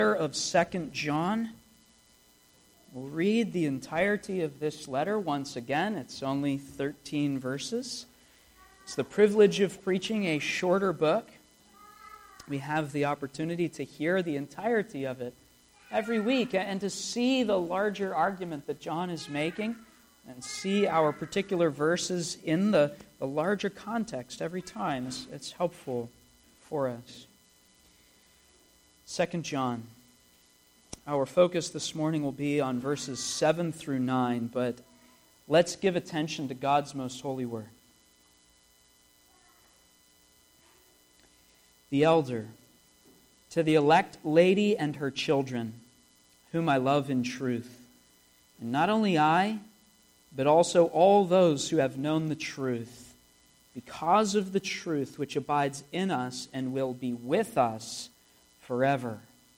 letter of 2 John. We'll read the entirety of this letter once again. It's only 13 verses. It's the privilege of preaching a shorter book. We have the opportunity to hear the entirety of it every week and to see the larger argument that John is making and see our particular verses in the larger context every time. It's helpful for us. 2 John. Our focus this morning will be on verses 7 through 9, but let's give attention to God's most holy word. The elder, to the elect lady and her children, whom I love in truth, and not only I, but also all those who have known the truth, because of the truth which abides in us and will be with us forever.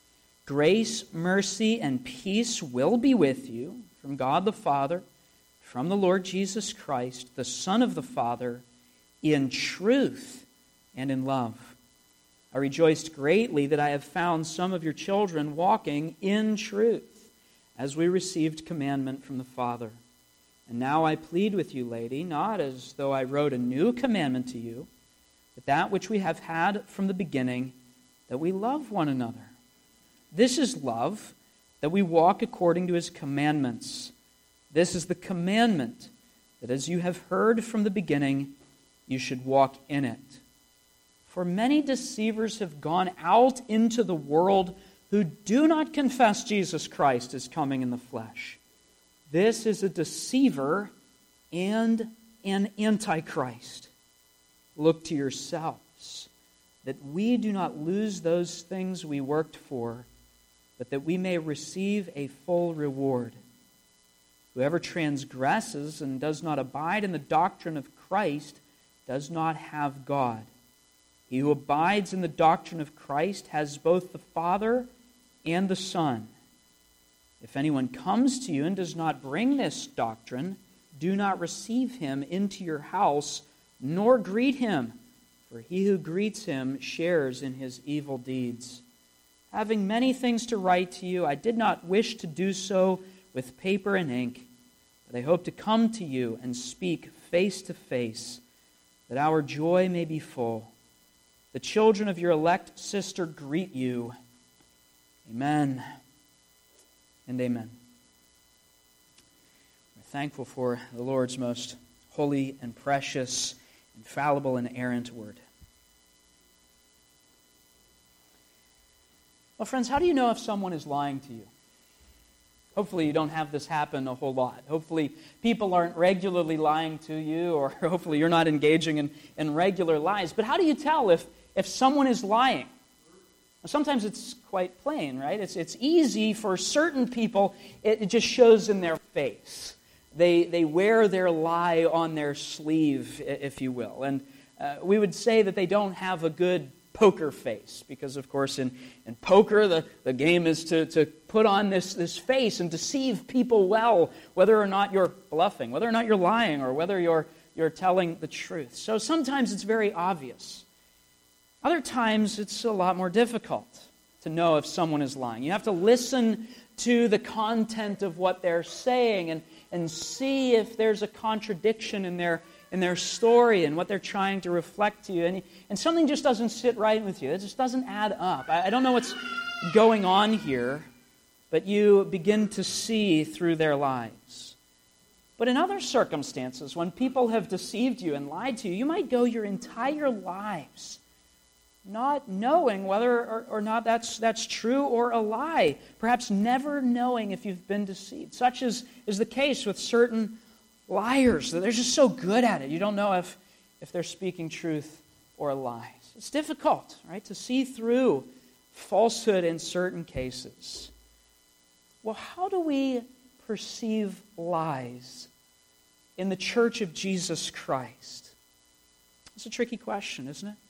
Grace, mercy, and peace will be with you from God the Father, from the Lord Jesus Christ, the Son of the Father, in truth and in love. I rejoiced greatly that I have found some of your children walking in truth, as we received commandment from the Father. And now I plead with you, lady, not as though I wrote a new commandment to you, but that which we have had from the beginning, that we love one another. This is love, that we walk according to His commandments. This is the commandment, that as you have heard from the beginning, you should walk in it. For many deceivers have gone out into the world who do not confess Jesus Christ as coming in the flesh. This is a deceiver and an antichrist. Look to yourselves, that we do not lose those things we worked for, but that we may receive a full reward. Whoever transgresses and does not abide in the doctrine of Christ does not have God. He who abides in the doctrine of Christ has both the Father and the Son. If anyone comes to you and does not bring this doctrine, do not receive him into your house, nor greet him, for he who greets him shares in his evil deeds. Having many things to write to you, I did not wish to do so with paper and ink, but I hope to come to you and speak face to face, that our joy may be full. The children of your elect sister greet you. Amen and amen. We're thankful for the Lord's most holy and precious, infallible and inerrant word. Well, friends, how do you know if someone is lying to you? Hopefully you don't have this happen a whole lot. Hopefully people aren't regularly lying to you, or hopefully you're not engaging in regular lies. But how do you tell if someone is lying? Sometimes it's quite plain, right? It's easy for certain people. It just shows in their face. They wear their lie on their sleeve, if you will. And we would say that they don't have a good poker face, because of course in poker the game is to put on this face and deceive people well, whether or not you're bluffing, whether or not you're lying, or whether you're telling the truth. So sometimes it's very obvious. Other times it's a lot more difficult to know if someone is lying. You have to listen to the content of what they're saying and see if there's a contradiction in their story and what they're trying to reflect to you. And something just doesn't sit right with you. It just doesn't add up. I don't know what's going on here, but you begin to see through their lies. But in other circumstances, when people have deceived you and lied to you, you might go your entire lives not knowing whether or not that's true or a lie. Perhaps never knowing if you've been deceived. Such is the case with certain liars. They're just so good at it. You don't know if they're speaking truth or lies. It's difficult, right, to see through falsehood in certain cases. Well, how do we perceive lies in the Church of Jesus Christ? It's a tricky question, isn't it?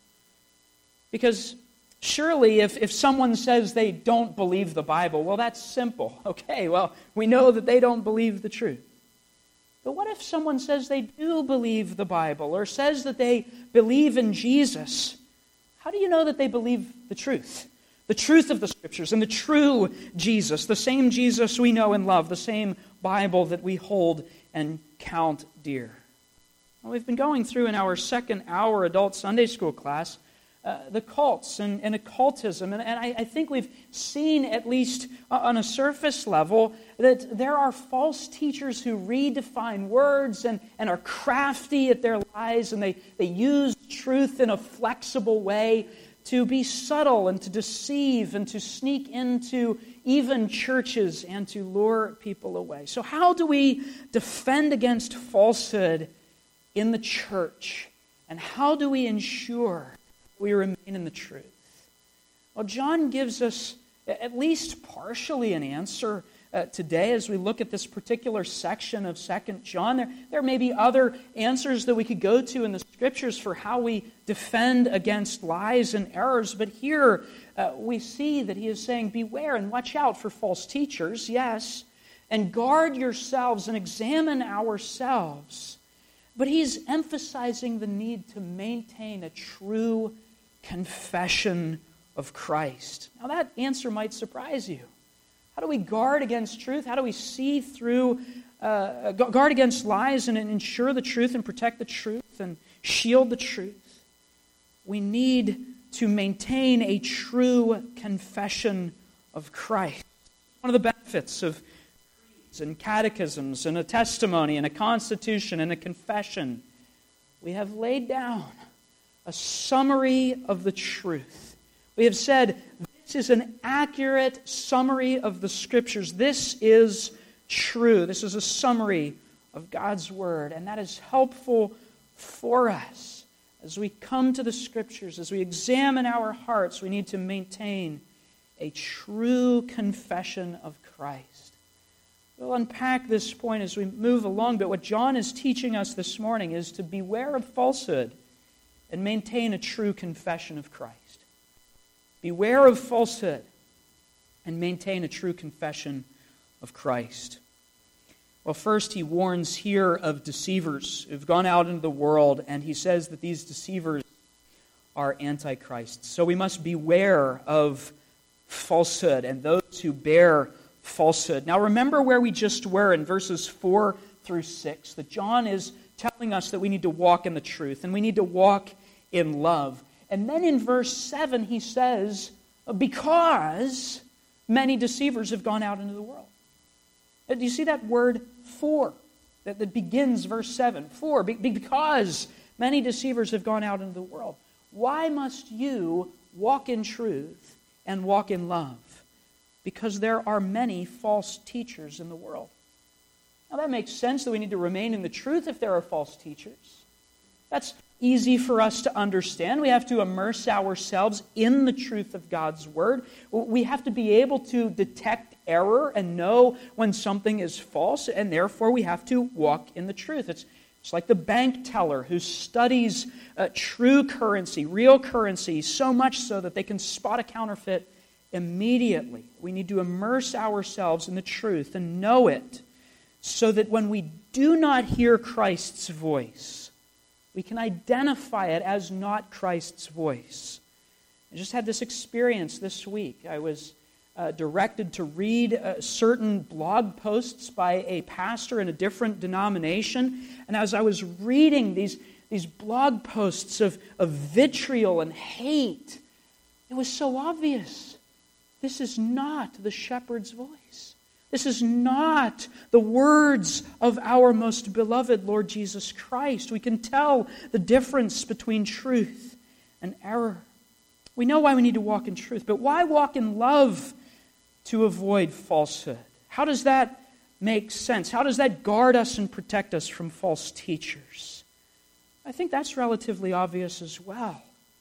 Because surely if someone says they don't believe the Bible, well, that's simple. Okay, well, we know that they don't believe the truth. But what if someone says they do believe the Bible, or says that they believe in Jesus? How do you know that they believe the truth? the truth of the Scriptures and the true Jesus, the same Jesus we know and love, the same Bible that we hold and count dear. Well, we've been going through in our second hour adult Sunday school class the cults and occultism. And I think we've seen, at least on a surface level, that there are false teachers who redefine words and are crafty at their lies, and they use truth in a flexible way to be subtle and to deceive and to sneak into even churches and to lure people away. So how do we defend against falsehood in the church? And how do we ensure we remain in the truth? Well, John gives us at least partially an answer today as we look at this particular section of 2 John. There may be other answers that we could go to in the Scriptures for how we defend against lies and errors, but here we see that he is saying, beware and watch out for false teachers, yes, and guard yourselves and examine ourselves. But he's emphasizing the need to maintain a true confession of Christ. Now that answer might surprise you. How do we guard against truth? How do we see through, guard against lies and ensure the truth and protect the truth and shield the truth? We need to maintain a true confession of Christ. One of the benefits of creeds and catechisms and a testimony and a constitution and a confession, we have laid down a summary of the truth. We have said, this is an accurate summary of the Scriptures. This is true. This is a summary of God's Word, and that is helpful for us. As we come to the Scriptures, as we examine our hearts, we need to maintain a true confession of Christ. We'll unpack this point as we move along, but what John is teaching us this morning is to beware of falsehood and maintain a true confession of Christ. Beware of falsehood and maintain a true confession of Christ. Well, first he warns here of deceivers who've gone out into the world, and he says that these deceivers are antichrists. So we must beware of falsehood and those who bear falsehood. Now remember where we just were in verses 4 through 6, that John is telling us that we need to walk in the truth and we need to walk in love. And then in verse 7 he says, because many deceivers have gone out into the world. Do you see that word for that begins verse 7? For, because many deceivers have gone out into the world. Why must you walk in truth and walk in love? Because there are many false teachers in the world. Now that makes sense that we need to remain in the truth if there are false teachers. That's easy for us to understand. We have to immerse ourselves in the truth of God's Word. We have to be able to detect error and know when something is false, and therefore we have to walk in the truth. It's like the bank teller who studies true currency, real currency, so much so that they can spot a counterfeit immediately. We need to immerse ourselves in the truth and know it so that when we do not hear Christ's voice, we can identify it as not Christ's voice. I just had this experience this week. I was directed to read certain blog posts by a pastor in a different denomination. And as I was reading these blog posts of vitriol and hate, it was so obvious. This is not the shepherd's voice. This is not the words of our most beloved Lord Jesus Christ. We can tell the difference between truth and error. We know why we need to walk in truth, but why walk in love to avoid falsehood? How does that make sense? How does that guard us and protect us from false teachers? I think that's relatively obvious as well.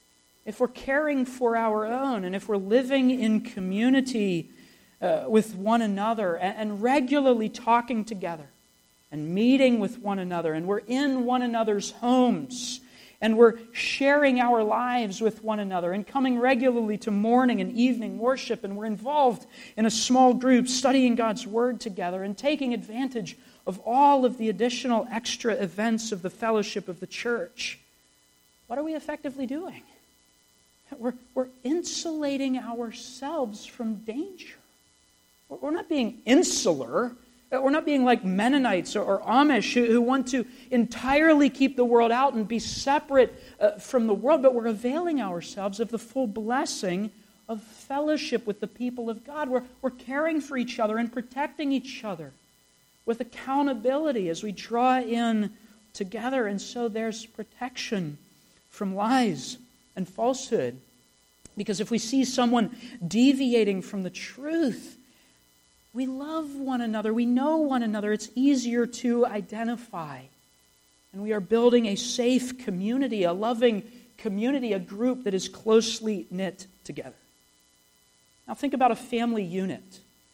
If we're caring for our own and if we're living in community with one another and regularly talking together and meeting with one another, and we're in one another's homes and we're sharing our lives with one another and coming regularly to morning and evening worship, and we're involved in a small group studying God's Word together and taking advantage of all of the additional extra events of the fellowship of the church, what are we effectively doing? We're insulating ourselves from danger. We're not being insular. We're not being like Mennonites or Amish who want to entirely keep the world out and be separate from the world, but we're availing ourselves of the full blessing of fellowship with the people of God. We're caring for each other and protecting each other with accountability as we draw in together. And so there's protection from lies and falsehood. Because if we see someone deviating from the truth, we love one another. We know one another. It's easier to identify. And we are building a safe community, a loving community, a group that is closely knit together. Now think about a family unit.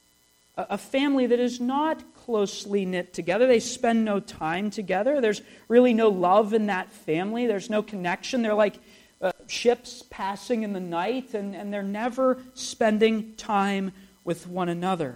A family that is not closely knit together. They spend no time together. There's really no love in that family. There's no connection. They're like ships passing in the night, and they're never spending time with one another.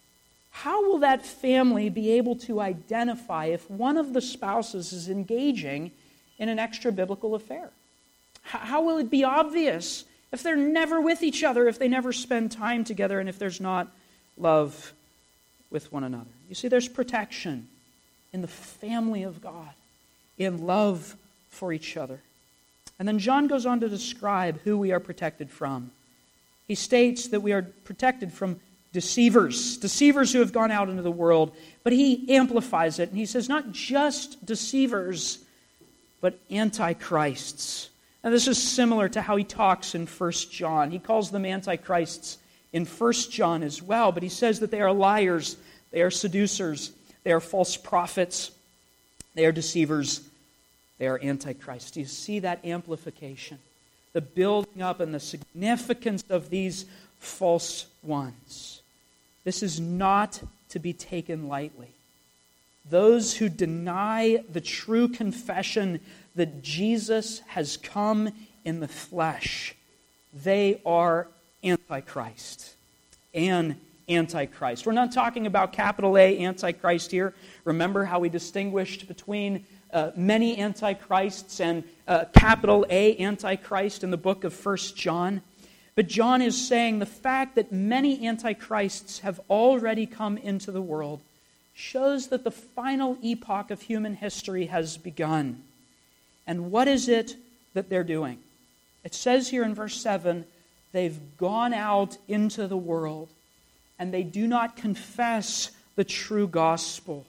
How will that family be able to identify if one of the spouses is engaging in an extra-biblical affair? How will it be obvious if they're never with each other, if they never spend time together, and if there's not love with one another? You see, there's protection in the family of God, in love for each other. And then John goes on to describe who we are protected from. He states that we are protected from deceivers who have gone out into the world, but he amplifies it, and he says not just deceivers, but antichrists. Now this is similar to how he talks in 1 John. He calls them antichrists in 1 John as well, but he says that they are liars, they are seducers, they are false prophets, they are deceivers, they are antichrists. Do you see that amplification? The building up and the significance of these false ones. This is not to be taken lightly. Those who deny the true confession that Jesus has come in the flesh, they are Antichrist. An Antichrist. We're not talking about capital A Antichrist here. Remember how we distinguished between many Antichrists and capital A Antichrist in the book of 1 John? But John is saying the fact that many Antichrists have already come into the world shows that the final epoch of human history has begun. And what is it that they're doing? It says here in verse 7, they've gone out into the world and they do not confess the true gospel.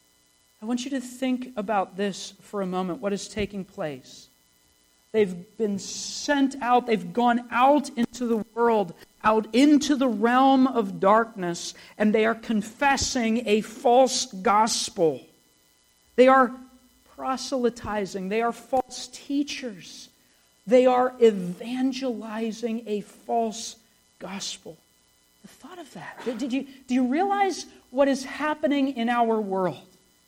I want you to think about this for a moment, what is taking place. They've been sent out, they've gone out into the world, out into the realm of darkness, and they are confessing a false gospel. They are proselytizing, they are false teachers. They are evangelizing a false gospel. The thought of that. Do you realize what is happening in our world?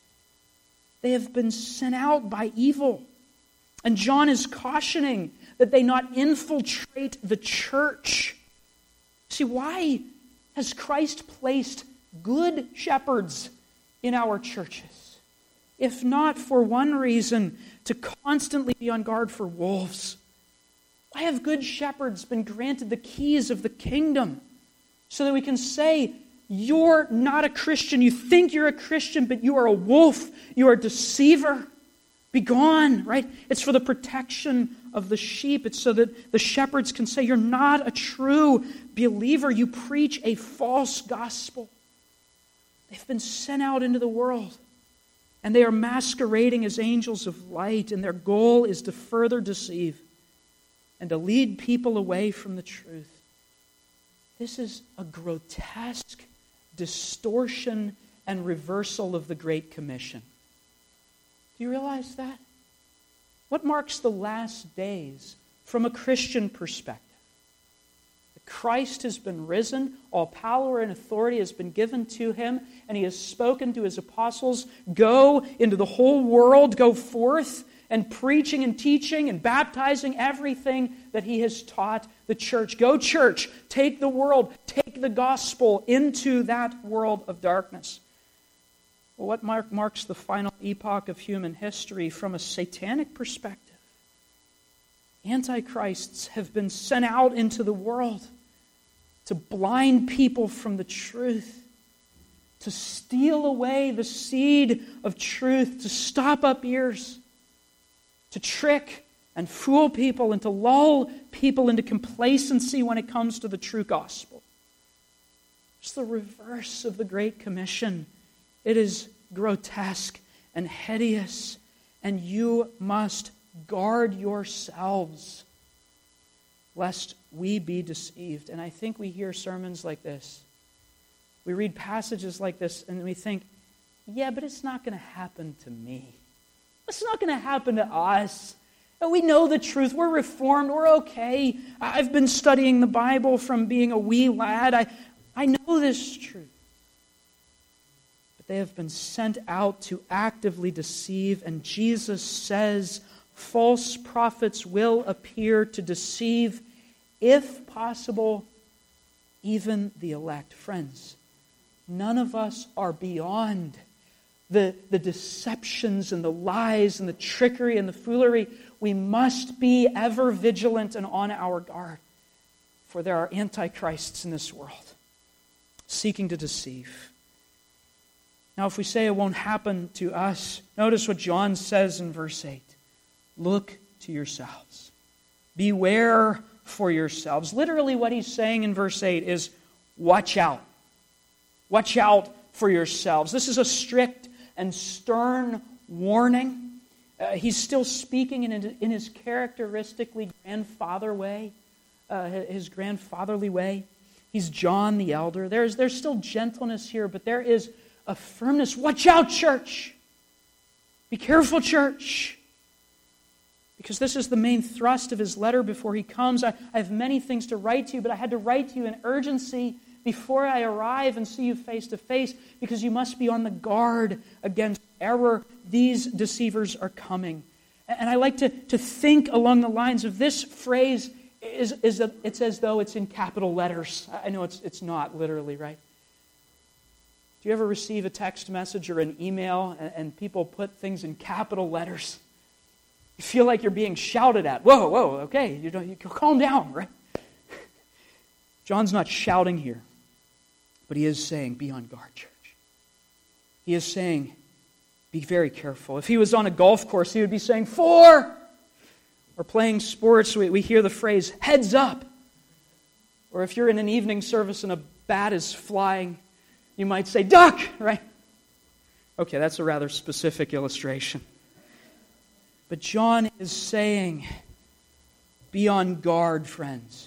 They have been sent out by evil. And John is cautioning that they not infiltrate the church. See, why has Christ placed good shepherds in our churches? If not for one reason, to constantly be on guard for wolves. Why have good shepherds been granted the keys of the kingdom? So that we can say, you're not a Christian. You think you're a Christian, but you are a wolf. You are a deceiver. Be gone, right? It's for the protection of the sheep. It's so that the shepherds can say, you're not a true believer. You preach a false gospel. They've been sent out into the world, and they are masquerading as angels of light, and their goal is to further deceive and to lead people away from the truth. This is a grotesque distortion and reversal of the Great Commission. Do you realize that? What marks the last days from a Christian perspective? That Christ has been risen, all power and authority has been given to him, and he has spoken to his apostles, go into the whole world, go forth, and preaching and teaching and baptizing everything that he has taught the church. Go church, take the world, take the gospel into that world of darkness. Well, what marks the final epoch of human history from a satanic perspective? Antichrists have been sent out into the world to blind people from the truth, to steal away the seed of truth, to stop up ears, to trick and fool people and to lull people into complacency when it comes to the true gospel. It's the reverse of the Great Commission. It is grotesque and hideous, and you must guard yourselves lest we be deceived. And I think we hear sermons like this. We read passages like this and we think, yeah, but it's not going to happen to me. It's not going to happen to us. We know the truth. We're reformed. We're okay. I've been studying the Bible from being a wee lad. I know this truth. But they have been sent out to actively deceive, and Jesus says false prophets will appear to deceive, if possible, even the elect. Friends, none of us are beyond the deceptions and the lies and the trickery and the foolery. We must be ever vigilant and on our guard, for there are antichrists in this world seeking to deceive. Now, if we say it won't happen to us, notice what John says in verse 8. Look to yourselves. Beware for yourselves. Literally what he's saying in verse 8 is, watch out. Watch out for yourselves. This is a strict and stern warning. He's still speaking in his characteristically grandfather way, his grandfatherly way. He's John the elder. There's still gentleness here, but there is a firmness. Watch out, church. Be careful, church. Because this is the main thrust of his letter before he comes. I have many things to write to you, but I had to write to you in urgency before I arrive and see you face to face, because you must be on the guard against error. These deceivers are coming. And I like to think along the lines of this phrase is that it's as though it's in capital letters. I know it's not literally, right? Do you ever receive a text message or an email and people put things in capital letters? You feel like you're being shouted at. Whoa, okay, you calm down, right? John's not shouting here, but he is saying, be on guard, church. He is saying, be very careful. If he was on a golf course, he would be saying, 4! Or playing sports, we hear the phrase, heads up. Or if you're in an evening service and a bat is flying, you might say, duck, right? Okay, that's a rather specific illustration. But John is saying, be on guard, friends,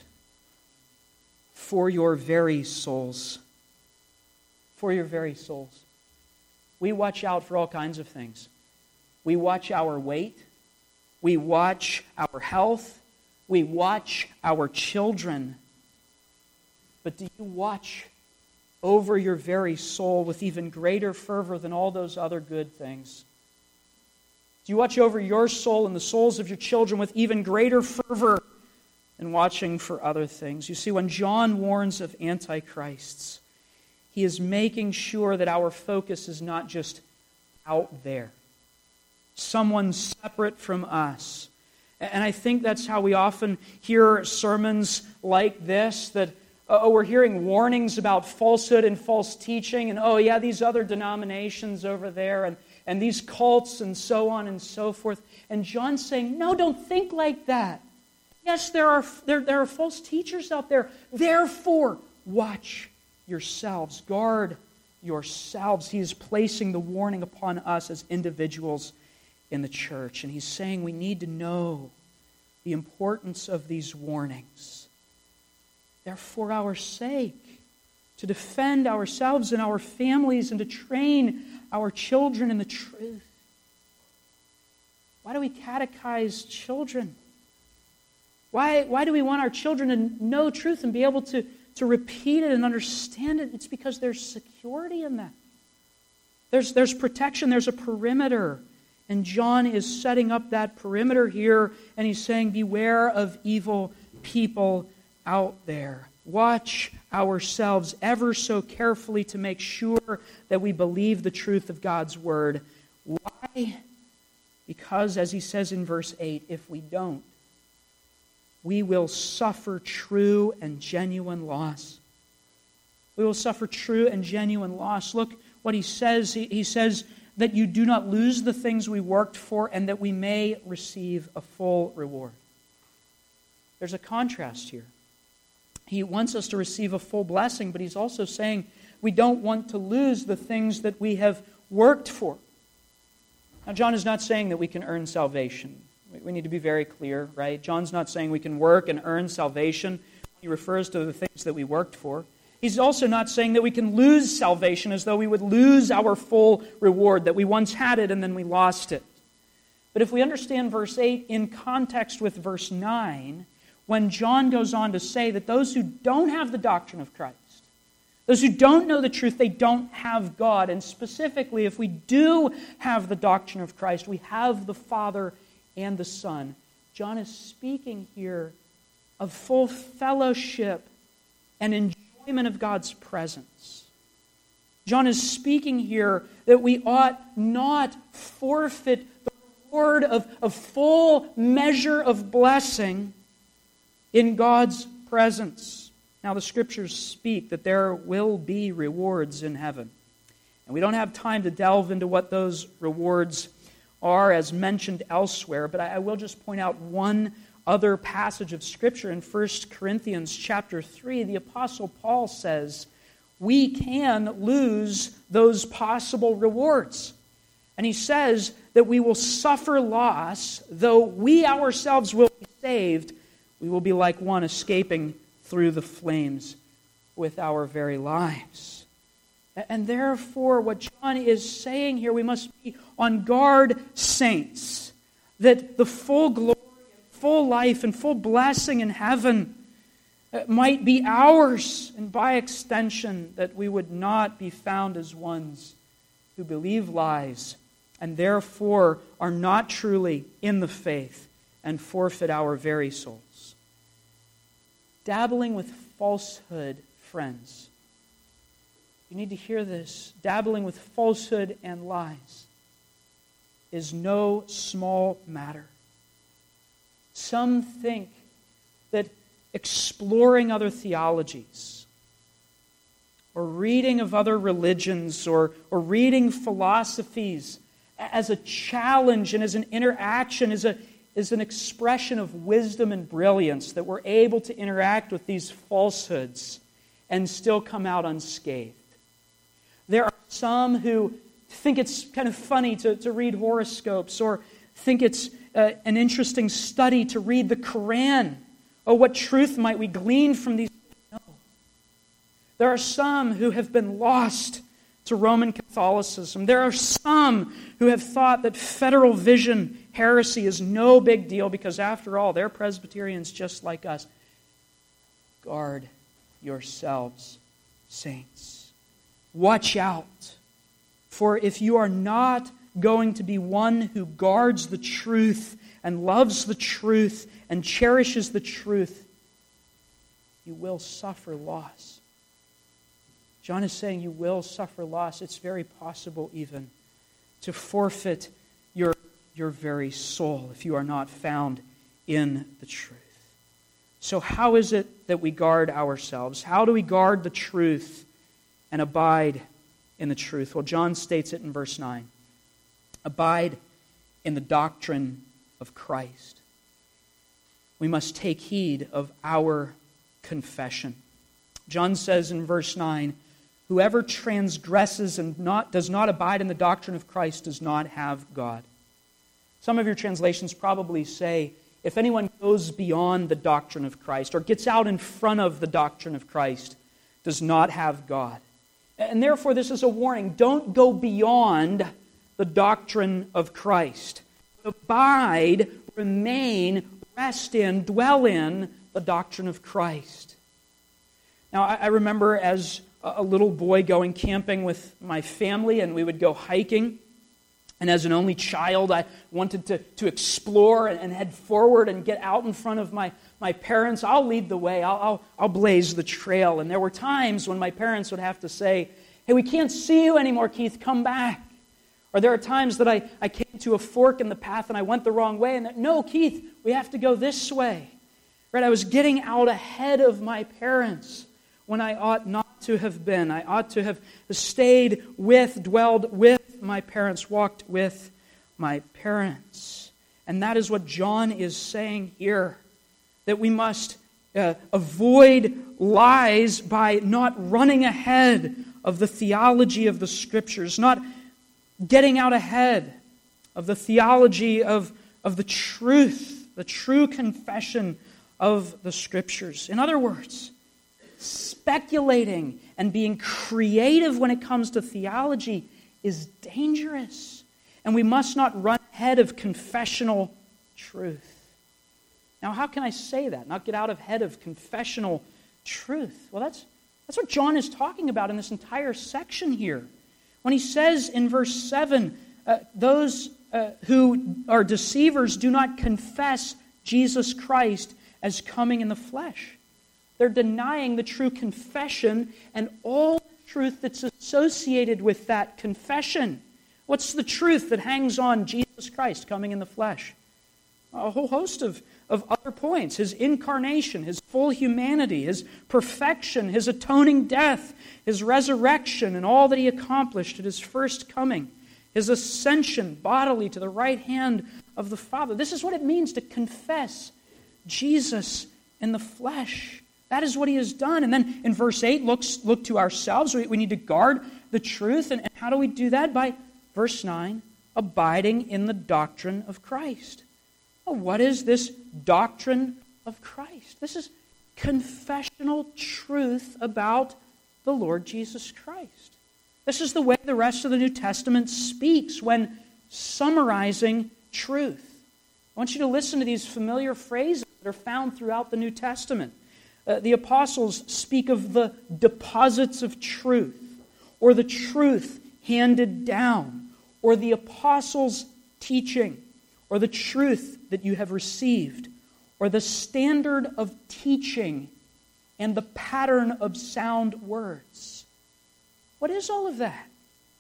for your very souls. For your very souls. We watch out for all kinds of things. We watch our weight. We watch our health. We watch our children. But do you watch over your very soul with even greater fervor than all those other good things? Do you watch over your soul and the souls of your children with even greater fervor than watching for other things? You see, when John warns of antichrists, he is making sure that our focus is not just out there, someone separate from us. And I think that's how we often hear sermons like this, that we're hearing warnings about falsehood and false teaching, and these other denominations over there, and these cults, and so on and so forth. And John's saying, no, don't think like that. Yes, there are false teachers out there. Therefore, watch yourselves. Guard yourselves. He is placing the warning upon us as individuals in the church. And he's saying we need to know the importance of these warnings. They're for our sake, to defend ourselves and our families and to train our children in the truth. Why do we catechize children? Why do we want our children to know truth and be able to repeat it and understand it? It's because there's security in that. There's protection, there's a perimeter. And John is setting up that perimeter here, and he's saying, beware of evil people out there. Watch ourselves ever so carefully to make sure that we believe the truth of God's word. Why? Because, as he says in verse 8, if we don't, we will suffer true and genuine loss. We will suffer true and genuine loss. Look what he says. He says that you do not lose the things we worked for and that we may receive a full reward. There's a contrast here. He wants us to receive a full blessing, but he's also saying we don't want to lose the things that we have worked for. Now, John is not saying that we can earn salvation. We need to be very clear, right? John's not saying we can work and earn salvation. He refers to the things that we worked for. He's also not saying that we can lose salvation as though we would lose our full reward, that we once had it and then we lost it. But if we understand verse 8 in context with verse 9, when John goes on to say that those who don't have the doctrine of Christ, those who don't know the truth, they don't have God. And specifically, if we do have the doctrine of Christ, we have the Father and the Son. John is speaking here of full fellowship and enjoyment of God's presence. John is speaking here that we ought not forfeit the reward of full measure of blessing in God's presence. Now, the Scriptures speak that there will be rewards in heaven. And we don't have time to delve into what those rewards are as mentioned elsewhere, but I will just point out one other passage of Scripture in 1 Corinthians chapter 3. The Apostle Paul says we can lose those possible rewards. And he says that we will suffer loss, though we ourselves will be saved. We will be like one escaping through the flames with our very lives. And therefore, what John is saying here, we must be on guard, saints, that the full glory, full life, and full blessing in heaven might be ours, and by extension, that we would not be found as ones who believe lies and therefore are not truly in the faith and forfeit our very souls. Dabbling with falsehood, friends. You need to hear this. Dabbling with falsehood and lies is no small matter. Some think that exploring other theologies or reading of other religions or reading philosophies as a challenge and as an interaction is an expression of wisdom and brilliance, that we're able to interact with these falsehoods and still come out unscathed. There are some who think it's kind of funny to read horoscopes, or think it's an interesting study to read the Quran. Oh, what truth might we glean from these? No. There are some who have been lost to Roman Catholicism. There are some who have thought that federal vision heresy is no big deal because, after all, they're Presbyterians just like us. Guard yourselves, saints. Watch out. For if you are not going to be one who guards the truth and loves the truth and cherishes the truth, you will suffer loss. John is saying you will suffer loss. It's very possible even to forfeit your very soul if you are not found in the truth. So how is it that we guard ourselves? How do we guard the truth and abide in the truth? Well, John states it in verse 9. Abide in the doctrine of Christ. We must take heed of our confession. John says in verse 9, whoever transgresses and does not abide in the doctrine of Christ does not have God. Some of your translations probably say, if anyone goes beyond the doctrine of Christ or gets out in front of the doctrine of Christ, does not have God. And therefore, this is a warning. Don't go beyond the doctrine of Christ. Abide, remain, rest in, dwell in the doctrine of Christ. Now, I remember as a little boy going camping with my family, and we would go hiking. And as an only child, I wanted to explore and head forward and get out in front of my parents. I'll lead the way. I'll blaze the trail. And there were times when my parents would have to say, hey, we can't see you anymore, Keith, come back. Or there are times that I came to a fork in the path and I went the wrong way. And no, Keith, we have to go this way. Right? I was getting out ahead of my parents when I ought not to have been. I ought to have stayed with, dwelled with my parents, walked with my parents. And that is what John is saying here, that we must avoid lies by not running ahead of the theology of the Scriptures, not getting out ahead of the theology of the truth, the true confession of the Scriptures. In other words, speculating and being creative when it comes to theology is dangerous. And we must not run ahead of confessional truth. Now, how can I say that? Not get out ahead of confessional truth? Well, that's what John is talking about in this entire section here. When he says in verse 7, those who are deceivers do not confess Jesus Christ as coming in the flesh. They're denying the true confession and all the truth that's associated with that confession. What's the truth that hangs on Jesus Christ coming in the flesh? A whole host of other points. His incarnation, His full humanity, His perfection, His atoning death, His resurrection, and all that He accomplished at His first coming. His ascension bodily to the right hand of the Father. This is what it means to confess Jesus in the flesh. That is what He has done. And then in verse 8, look to ourselves. We need to guard the truth. And how do we do that? By, verse 9, abiding in the doctrine of Christ. Well, what is this doctrine of Christ? This is confessional truth about the Lord Jesus Christ. This is the way the rest of the New Testament speaks when summarizing truth. I want you to listen to these familiar phrases that are found throughout the New Testament. The apostles speak of the deposits of truth, or the truth handed down, or the apostles' teaching, or the truth that you have received, or the standard of teaching and the pattern of sound words. What is all of that?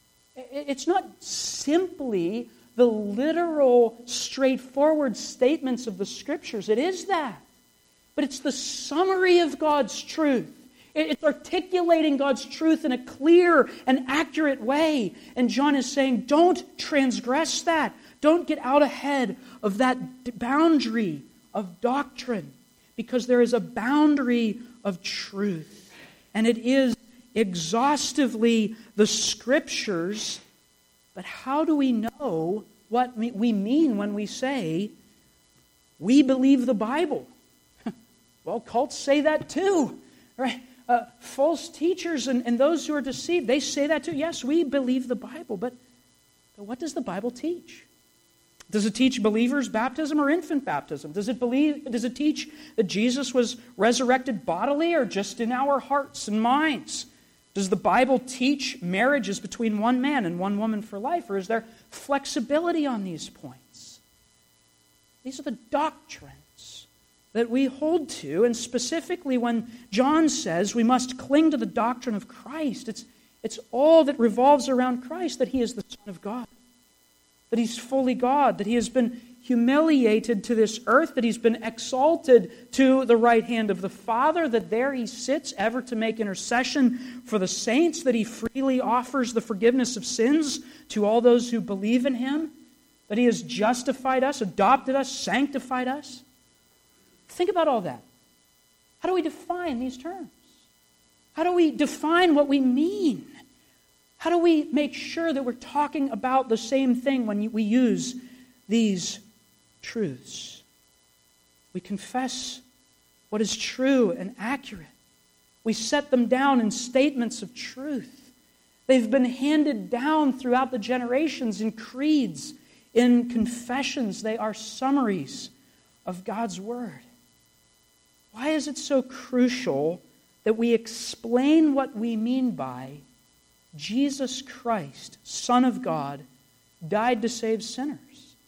It's not simply the literal, straightforward statements of the Scriptures. It is that. But it's the summary of God's truth. It's articulating God's truth in a clear and accurate way. And John is saying, don't transgress that. Don't get out ahead of that boundary of doctrine, because there is a boundary of truth. And it is exhaustively the Scriptures. But how do we know what we mean when we say, we believe the Bible? Well, cults say that too, right? False teachers and those who are deceived, they say that too. Yes, we believe the Bible, but what does the Bible teach? Does it teach believers' baptism or infant baptism? Does it teach that Jesus was resurrected bodily or just in our hearts and minds? Does the Bible teach marriages between one man and one woman for life, or is there flexibility on these points? These are the doctrines that we hold to, and specifically when John says we must cling to the doctrine of Christ, it's all that revolves around Christ, that He is the Son of God, that He's fully God, that He has been humiliated to this earth, that He's been exalted to the right hand of the Father, that there He sits ever to make intercession for the saints, that He freely offers the forgiveness of sins to all those who believe in Him, that He has justified us, adopted us, sanctified us. Think about all that. How do we define these terms? How do we define what we mean? How do we make sure that we're talking about the same thing when we use these truths? We confess what is true and accurate. We set them down in statements of truth. They've been handed down throughout the generations in creeds, in confessions. They are summaries of God's Word. Why is it so crucial that we explain what we mean by Jesus Christ, Son of God, died to save sinners?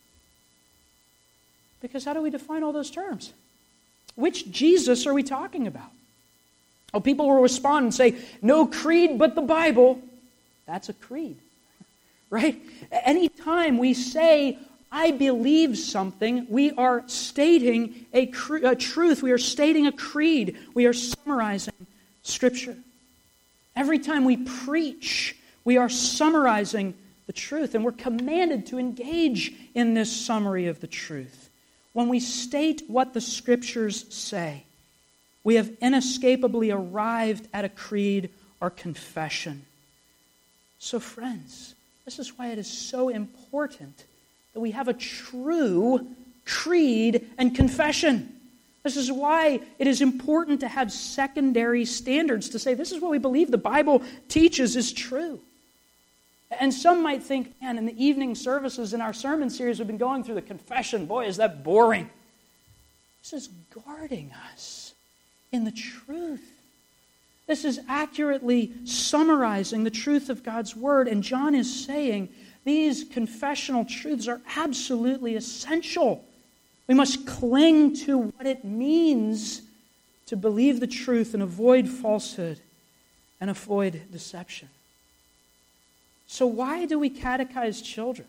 Because how do we define all those terms? Which Jesus are we talking about? Oh, people will respond and say, no creed but the Bible. That's a creed, right? Anytime we say I believe something, we are stating a truth. We are stating a creed. We are summarizing Scripture. Every time we preach, we are summarizing the truth, and we're commanded to engage in this summary of the truth. When we state what the Scriptures say, we have inescapably arrived at a creed or confession. So, friends, this is why it is so important that we have a true creed and confession. This is why it is important to have secondary standards to say this is what we believe the Bible teaches is true. And some might think, man, in the evening services in our sermon series we've been going through the confession. Boy, is that boring. This is guarding us in the truth. This is accurately summarizing the truth of God's Word. And John is saying these confessional truths are absolutely essential. We must cling to what it means to believe the truth and avoid falsehood and avoid deception. So why do we catechize children?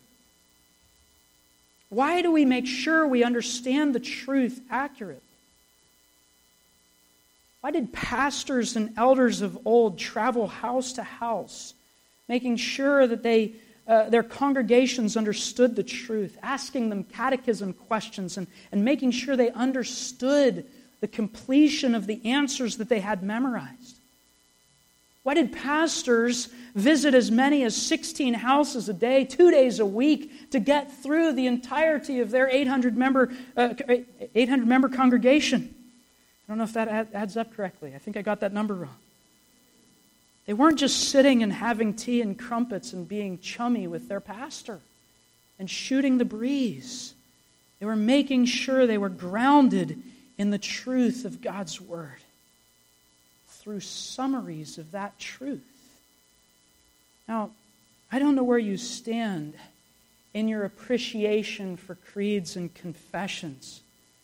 Why do we make sure we understand the truth accurately? Why did pastors and elders of old travel house to house, making sure that their congregations understood the truth, asking them catechism questions and making sure they understood the completion of the answers that they had memorized? Why did pastors visit as many as 16 houses a day, 2 days a week, to get through the entirety of their 800-member congregation? I don't know if that adds up correctly. I think I got that number wrong. They weren't just sitting and having tea and crumpets and being chummy with their pastor and shooting the breeze. They were making sure they were grounded in the truth of God's Word through summaries of that truth. Now, I don't know where you stand in your appreciation for creeds and confessions.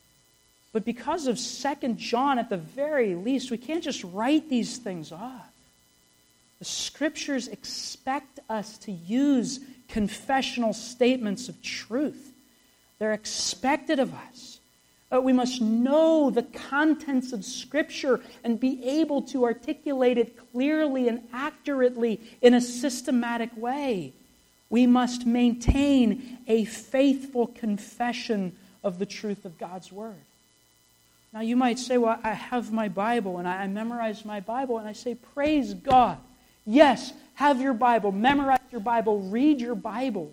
But because of 2 John, at the very least, we can't just write these things off. The Scriptures expect us to use confessional statements of truth. They're expected of us. We must know the contents of Scripture and be able to articulate it clearly and accurately in a systematic way. We must maintain a faithful confession of the truth of God's Word. Now you might say, well, I have my Bible and I memorize my Bible, and I say, praise God. Yes, have your Bible, memorize your Bible, read your Bible.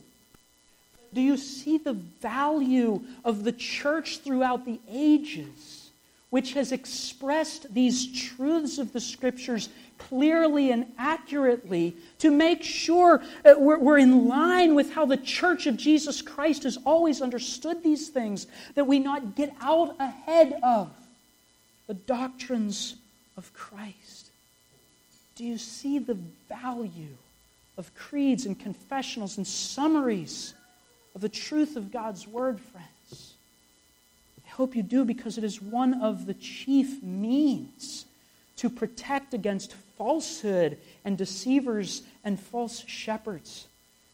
Do you see the value of the church throughout the ages, which has expressed these truths of the Scriptures clearly and accurately to make sure that we're in line with how the Church of Jesus Christ has always understood these things, that we not get out ahead of the doctrines of Christ? Do you see the value of creeds and confessionals and summaries of the truth of God's Word, friends? I hope you do, because it is one of the chief means to protect against falsehood and deceivers and false shepherds.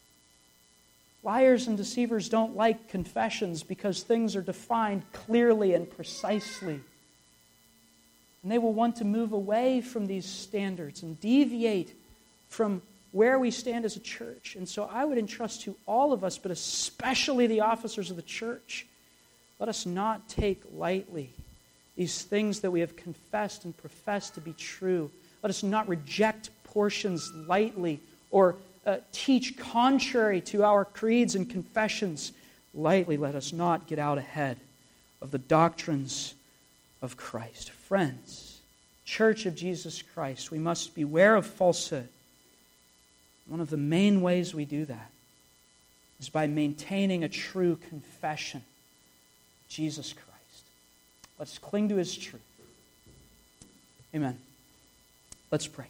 Liars and deceivers don't like confessions because things are defined clearly and precisely. And they will want to move away from these standards and deviate from where we stand as a church. And so I would entrust to all of us, but especially the officers of the church, let us not take lightly these things that we have confessed and professed to be true. Let us not reject portions lightly or teach contrary to our creeds and confessions lightly. Let us not get out ahead of the doctrines of Christ. Friends, Church of Jesus Christ, we must beware of falsehood. One of the main ways we do that is by maintaining a true confession of Jesus Christ. Let's cling to His truth. Amen. Let's pray.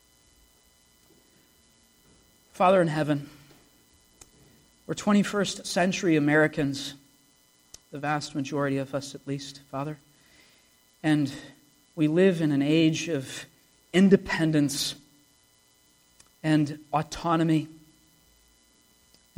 Father in heaven, we're 21st century Americans, the vast majority of us at least, Father. And we live in an age of independence and autonomy. And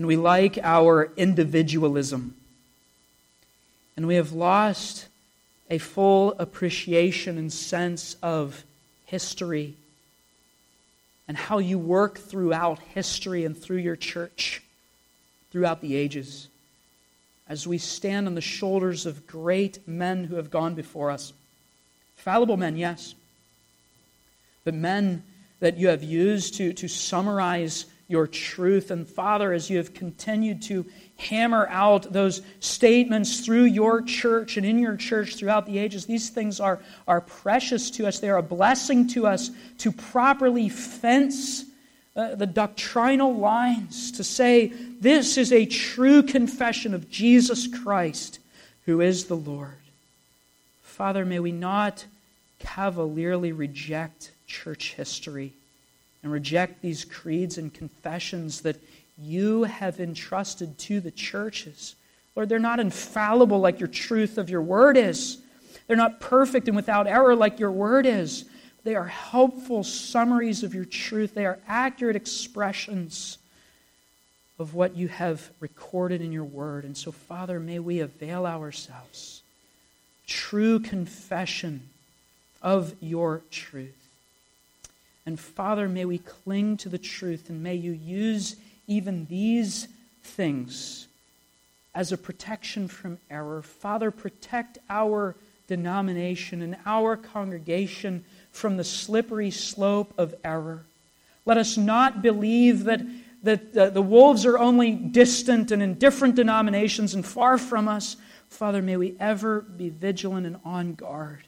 and we like our individualism. And we have lost a full appreciation and sense of history and how you work throughout history and through your church, throughout the ages, as we stand on the shoulders of great men who have gone before us. Fallible men, yes, but men that you have used to summarize your truth. And Father, as you have continued to hammer out those statements through your church and in your church throughout the ages, these things are precious to us. They are a blessing to us to properly fence the doctrinal lines, to say this is a true confession of Jesus Christ, who is the Lord. Father, may we not cavalierly reject church history and reject these creeds and confessions that you have entrusted to the churches. Lord, they're not infallible like your truth of your word is. They're not perfect and without error like your word is. They are helpful summaries of your truth. They are accurate expressions of what you have recorded in your word. And so, Father, may we avail ourselves. True confession of your truth. And Father, may we cling to the truth, and may you use even these things as a protection from error. Father, protect our denomination and our congregation from the slippery slope of error. Let us not believe that the wolves are only distant and in different denominations and far from us. Father, may we ever be vigilant and on guard.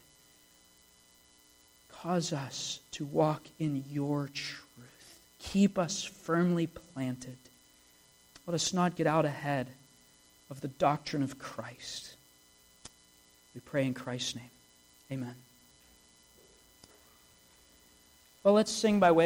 Cause us to walk in your truth. Keep us firmly planted. Let us not get out ahead of the doctrine of Christ. We pray in Christ's name. Amen. Well, let's sing by way